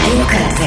Радио К2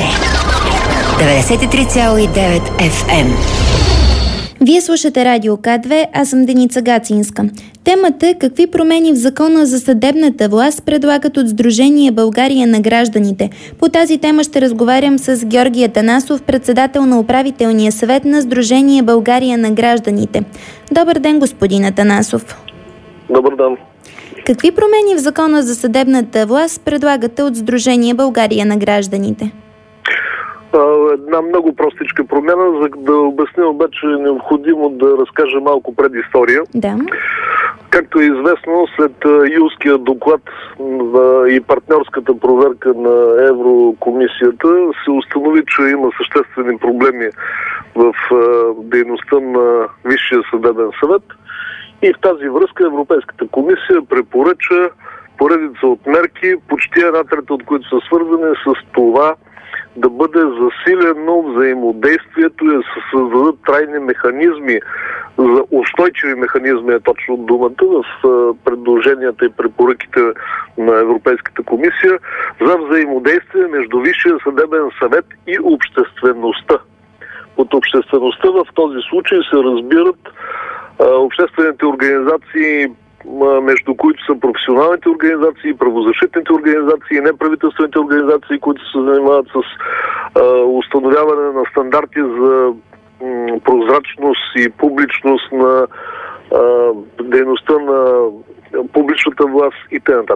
93,9 FM. Вие слушате Радио К2, аз съм Деница Гацинска. Темата е какви промени в Закона за съдебната власт предлагат от Сдружение България на гражданите. По тази тема ще разговарям с Георги Атанасов, председател на управителния съвет на Сдружение България на гражданите. Добър ден, господин Атанасов. Добър ден. Какви промени в Закона за съдебната власт предлагате от Сдружение България на гражданите? Една много простичка промяна. За да обясня обаче е необходимо да разкажа малко предистория. Да. Както е известно, след юлския доклад и партньорската проверка на Еврокомисията се установи, че има съществени проблеми в дейността на Висшия съдебен съвет. И в тази връзка Европейската комисия препоръча поредица от мерки, почти една трета от които са свързани с това да бъде засилено взаимодействието и да се създадат трайни механизми, за устойчиви механизми е точно думата, в предложенията и препоръките на Европейската комисия за взаимодействие между Висшия съдебен съвет и обществеността. Под обществеността в този случай се разбират обществените организации, между които са професионалните организации, правозащитните организации, неправителствените организации, които се занимават с установяване на стандарти за прозрачност и публичност на дейността на публичната власт и т.н.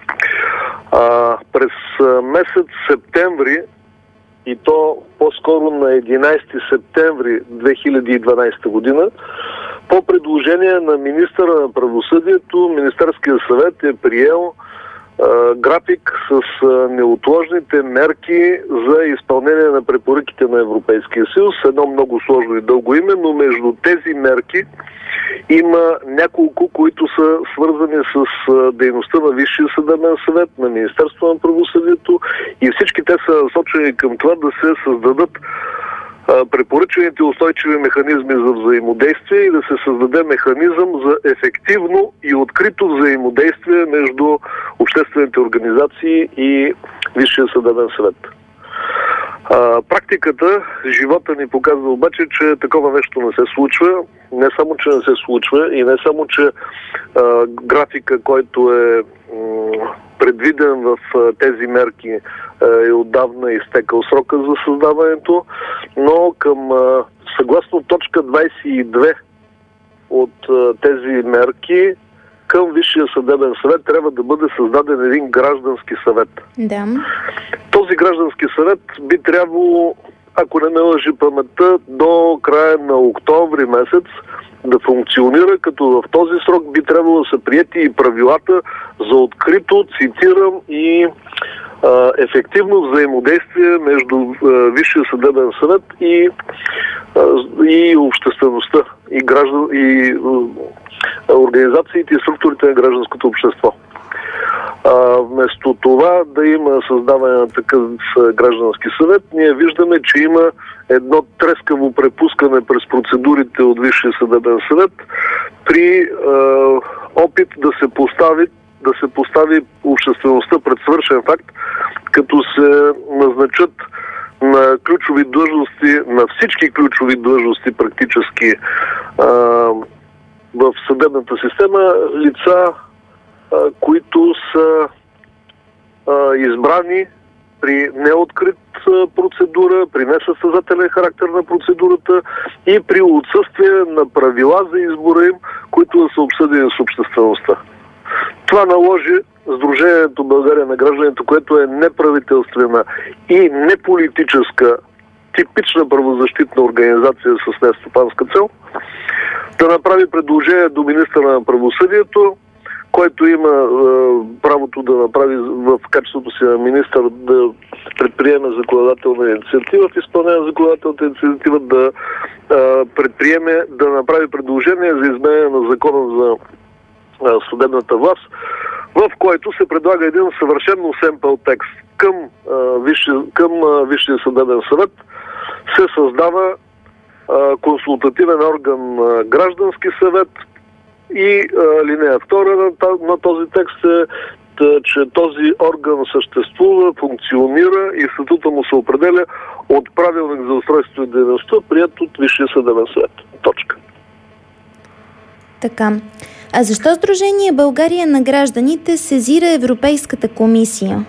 През месец септември, и то по-скоро на 11 септември 2012 година, по предложение на министъра на правосъдието, Министерския съвет е приел график с неотложните мерки за изпълнение на препоръките на Европейския съюз. Едно много сложно и дълго име, но между тези мерки има няколко, които са свързани с дейността на Висшия съдебен съвет, на Министерство на правосъдието, и всички те са насочени към това да се създадат препоръчените устойчиви механизми за взаимодействие и да се създаде механизъм за ефективно и открито взаимодействие между обществените организации и Висшия съдебен съвет. Практиката, живота ни показва обаче, че такова нещо не се случва. Не само, че не се случва и не само, че графика, който е предвиден в тези мерки, е отдавна изтекал срока за създаването, но съгласно точка 22 от тези мерки, към Висшия съдебен съвет трябва да бъде създаден един граждански съвет. Да. Този граждански съвет би трябвало, ако не ме лъжи паметта, до края на октомври месец да функционира, като в този срок би трябвало да са приети и правилата за открито, цитирам, и ефективно взаимодействие между Висшия съдебен съвет и обществеността, и организациите и структурите на гражданското общество. Вместо това да има създаване на такъв граждански съвет, ние виждаме, че има едно трескаво препускане през процедурите от Висшия съдебен съвет при опит да се постави обществеността пред свършен факт, като се назначат на ключови длъжности, на всички ключови длъжности практически в съдебната система, лица, които са избрани при неоткрит процедура, при несъстезателен характер на процедурата и при отсъствие на правила за избора им, които да са обсъдени с обществеността. Това наложи Сдружението България на гражданите, което е неправителствена и неполитическа, типична правозащитна организация с нестопанска цел, да направи предложение до министъра на правосъдието, който има правото да направи в качеството си на министър, да предприеме законодателна инициатива, в изпълнение на законодателната инициатива да направи предложение за изменение на закона за съдебната власт, в който се предлага един съвършено семпъл текст. Към Висшия съдебен съвет се създава консултативен орган граждански съвет и алинея 2 на този текст е, че този орган съществува, функционира и статута му се определя от правилник за устройство и дейността, прият от Висшия съдебен съвет. Точка. Така. А защо Сдружение България на гражданите сезира Европейската комисия?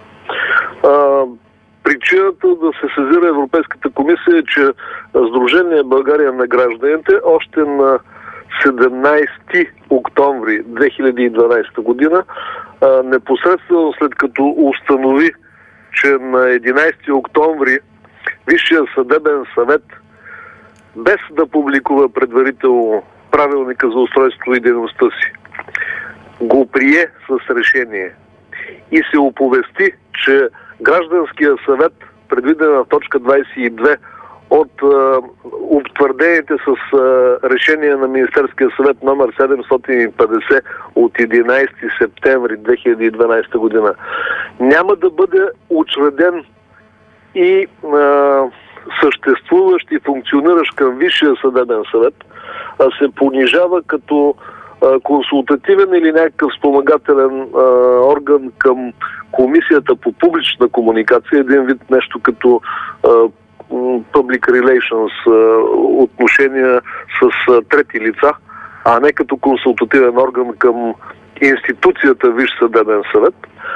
Причината да се сезира Европейската комисия е, че Сдружение България на гражданите още на 17 октомври 2012 година, непосредствено след като установи, че на 11 октомври Висшия съдебен съвет, без да публикува предварително правилника за устройство и дейността си, го прие с решение и се оповести, че Гражданския съвет, предвиден в точка 22 от утвърдените с решение на Министерския съвет номер 750 от 11 септември 2012 година, няма да бъде учреден и съществуващ и функциониращ към Висшия съдебен съвет, а се понижава като консултативен или някакъв спомагателен орган към Комисията по публична комуникация, един вид нещо като public relations, отношения с трети лица, а не като консултативен орган към институцията Висш съдебен съвет.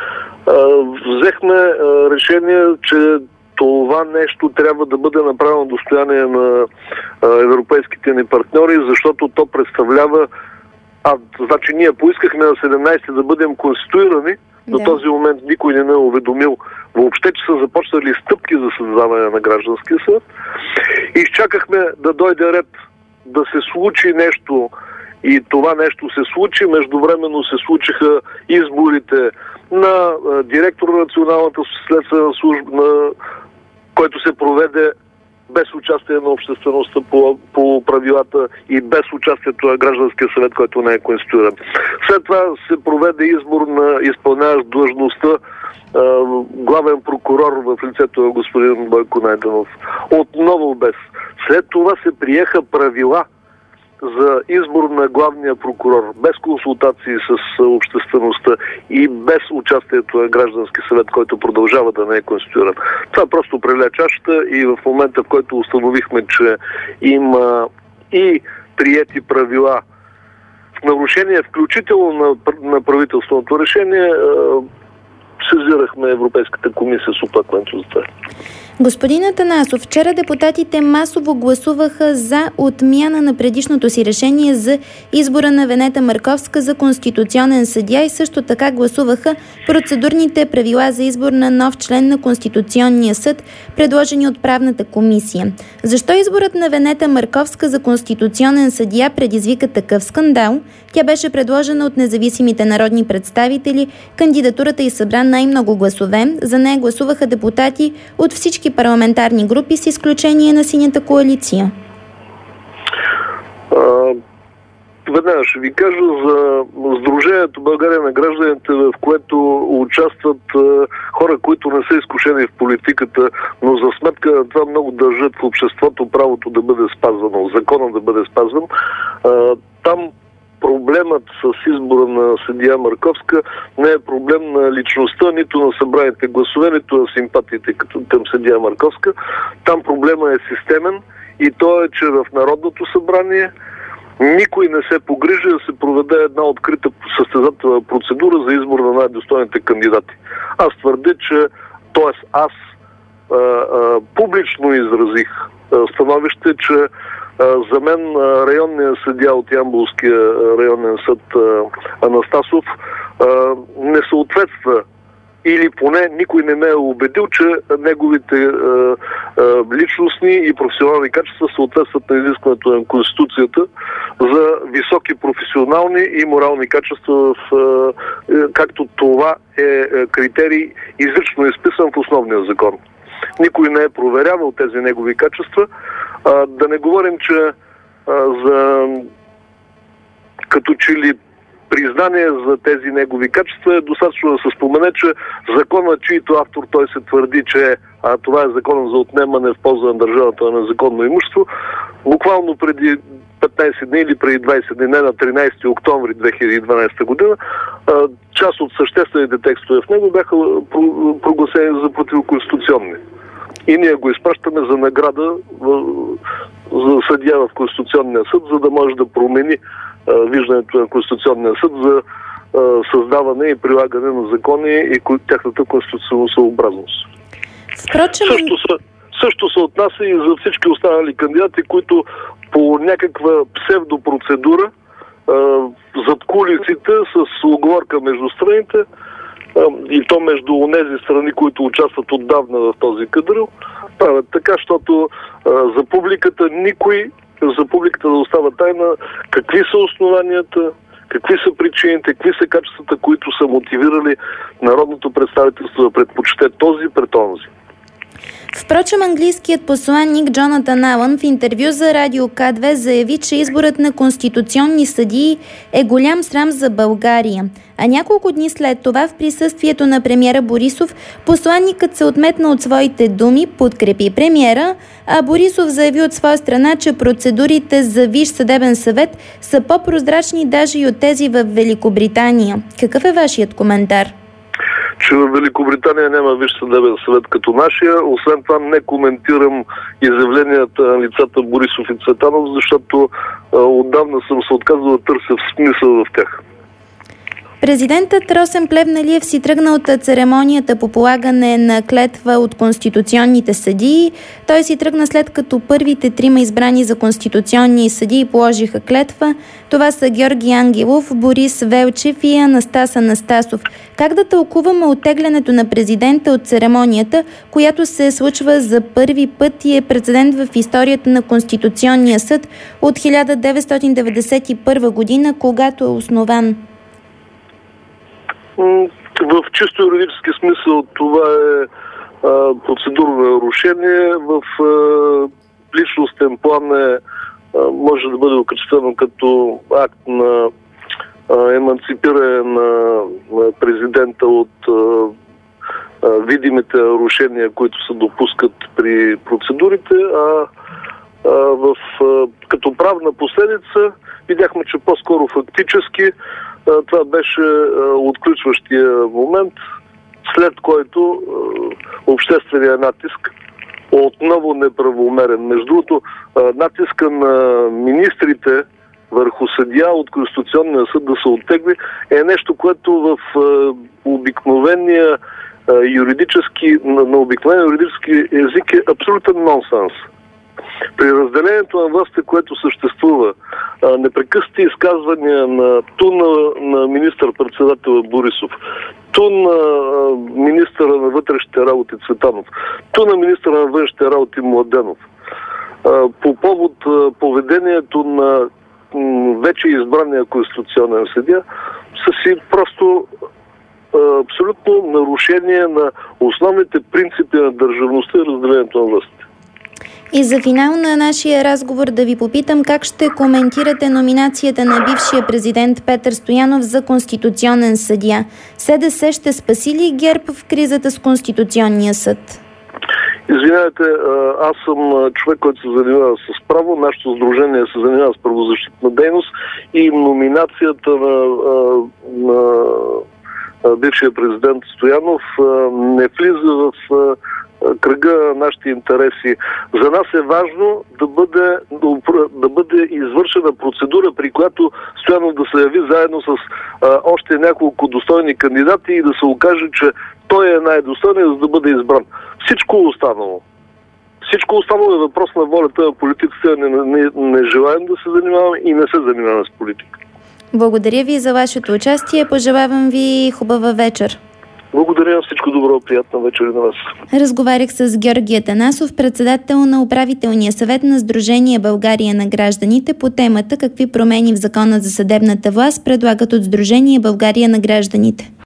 Взехме решение, че това нещо трябва да бъде направено достояние на европейските ни партньори, защото то представлява значи ние поискахме на 17 да бъдем конституирани, до този момент никой не ме е уведомил въобще, че са започнали стъпки за създаване на гражданския съд. Изчакахме да дойде ред да се случи нещо и това нещо се случи. Междувременно се случиха изборите на директор на Националната следствена служба, който се проведе без участие на обществеността по правилата и без участието на Гражданския съвет, който не е конституиран. След това се проведе избор на изпълняващ длъжността главен прокурор в лицето на господин Бойко Найденов. Отново без. След това се приеха правила за избор на главния прокурор, без консултации с обществеността и без участието на Граждански съвет, който продължава да не е конституиран. Това просто преля чашата и в момента, в който установихме, че има и приети правила в нарушение, включително на правителственото решение, сезирахме Европейската комисия с оплакването за това. Господин Атанасов, вчера депутатите масово гласуваха за отмяна на предишното си решение за избора на Венета Марковска за конституционен съдия и също така гласуваха процедурните правила за избор на нов член на Конституционния съд, предложени от правната комисия. Защо изборът на Венета Марковска за конституционен съдия предизвика такъв скандал? Тя беше предложена от независимите народни представители. Кандидатурата й събра най-много гласове. За нея гласуваха депутати от всички парламентарни групи, с изключение на Синята коалиция. Веднага ще ви кажа за Сдружението България на гражданите, в което участват хора, които не са изкушени в политиката, но за сметка на това много държат в обществото правото да бъде спазвано, закона да бъде спазван. Там проблемът с избора на съдия Марковска не е проблем на личността, нито на събраните гласове, нито на симпатиите към съдия Марковска. Там проблема е системен и то е, че в Народното събрание никой не се погрижи да се проведе една открита състезателна процедура за избор на най-достойните кандидати. Аз твърдя, че аз публично изразих становище, че за мен районният съдия от Ямболския районен съд Анастасов не съответства, или поне никой не ме е убедил, че неговите личностни и професионални качества съответстват на изискването на Конституцията за високи професионални и морални качества, както това е критерий изрично изписан в основния закон. Никой не е проверявал тези негови качества. Да не говорим, че като че ли признание за тези негови качества е достатъчно да се спомене, че законът, чието автор той се твърди, че това е законът за отнемане в полза на държавата на незаконно имущество, буквално преди 15 дни или преди 20 дни, не на 13 октомври 2012 година, част от съществените текстове в него бяха прогласени за противоконституционни. И ние го изпращаме за награда за съдия в Конституционния съд, за да може да промени виждането на Конституционния съд за създаване и прилагане на закони и тяхната конституционосъобразност. Впрочем... Също се отнася и за всички останали кандидати, които по някаква псевдопроцедура зад кулисите с уговорка между страните и то между онези страни, които участват отдавна в този кадрил, правят така, защото за публиката да остава тайна какви са основанията, какви са причините, какви са качествата, които са мотивирали народното представителство да предпочете този пред онзи. Впрочем, английският посланник Джонатан Алън в интервю за Радио К2 заяви, че изборът на конституционни съдии е голям срам за България. А няколко дни след това, в присъствието на премиера Борисов, посланникът се отметна от своите думи, подкрепи премиера, а Борисов заяви от своя страна, че процедурите за Висш съдебен съвет са по-прозрачни даже и от тези в Великобритания. Какъв е вашият коментар? Че в Великобритания няма Висш съдебен съвет като нашия. Освен това не коментирам изявленията на лицата Борисов и Цветанов, защото отдавна съм се отказал да търся смисъл в тях. Президентът Росен Плевнелиев си тръгна от церемонията по полагане на клетва от конституционните съдии. Той си тръгна след като първите 3 избрани за конституционни съдии положиха клетва. Това са Георги Ангелов, Борис Велчев и Анастас Анастасов. Как да тълкуваме оттеглянето на президента от церемонията, която се случва за първи път и е прецедент в историята на Конституционния съд от 1991 година, когато е основан? В чисто юридически смисъл това е процедурно нарушение. В личностен план може да бъде окачествено като акт на еманципиране на президента от видимите нарушения, които се допускат при процедурите, като правна последица видяхме, че по-скоро фактически това беше отключващия момент, след който общественият натиск отново неправомерен. Между другото, натиска на министрите върху съдия от Конституционния съд да се оттегли е нещо, което в обикновения юридически език е абсолютен нонсенс. При разделението на властта, което съществува, непрекъснати изказвания на министър-председателя Борисов, на министъра на вътрешните работи Цветанов, на министъра на външните работи Младенов, по повод поведението на вече избрания конституционен съдия, са си просто абсолютно нарушение на основните принципи на държавността и разделението на властта. И за финал на нашия разговор да ви попитам как ще коментирате номинацията на бившия президент Петър Стоянов за конституционен съдия. СДС ще спаси ли ГЕРБ в кризата с Конституционния съд? Извинявайте, аз съм човек, който се занимава с право. Нашето сдружение се занимава с правозащитна дейност и номинацията на бившия президент Стоянов не влиза в кръга на нашите интереси. За нас е важно да бъде извършена процедура, при която Стоянов да се яви заедно с още няколко достойни кандидати и да се окаже, че той е най-достойният, за да бъде избран. Всичко останало е въпрос на волята на политиците. Не желаем да се занимаваме и не се занимаваме с политика. Благодаря ви за вашето участие. Пожелавам ви хубава вечер. Благодаря, всичко добро, приятна вечер на вас. Разговарях с Георги Атанасов, председател на управителния съвет на Сдружение България на гражданите, по темата какви промени в Закона за съдебната власт предлагат от Сдружение България на гражданите.